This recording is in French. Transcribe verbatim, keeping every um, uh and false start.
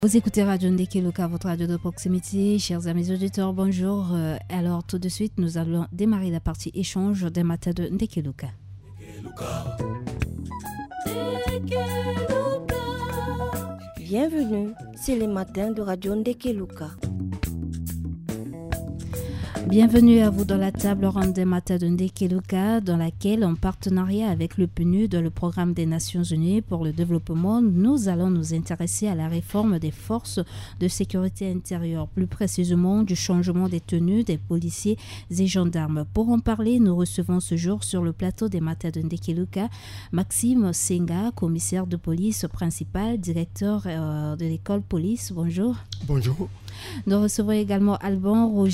Vous écoutez Radio Ndekeluka, votre radio de proximité. Chers amis auditeurs, bonjour. Euh, alors, tout de suite, nous allons démarrer la partie échange des matins de Ndekeluka. Bienvenue, c'est les matins de Radio Ndekeluka. Bienvenue à vous dans la table ronde des matins de Ndekeluka, dans laquelle, en partenariat avec le P N U D, le Programme des Nations Unies pour le développement, nous allons nous intéresser à la réforme des forces de sécurité intérieure, plus précisément du changement des tenues des policiers et gendarmes. Pour en parler, nous recevons ce jour sur le plateau des matins de Ndekeluka Maxime Senga, commissaire de police principal, directeur euh, de l'école police. Bonjour. Bonjour. Nous recevons également Alban Roger.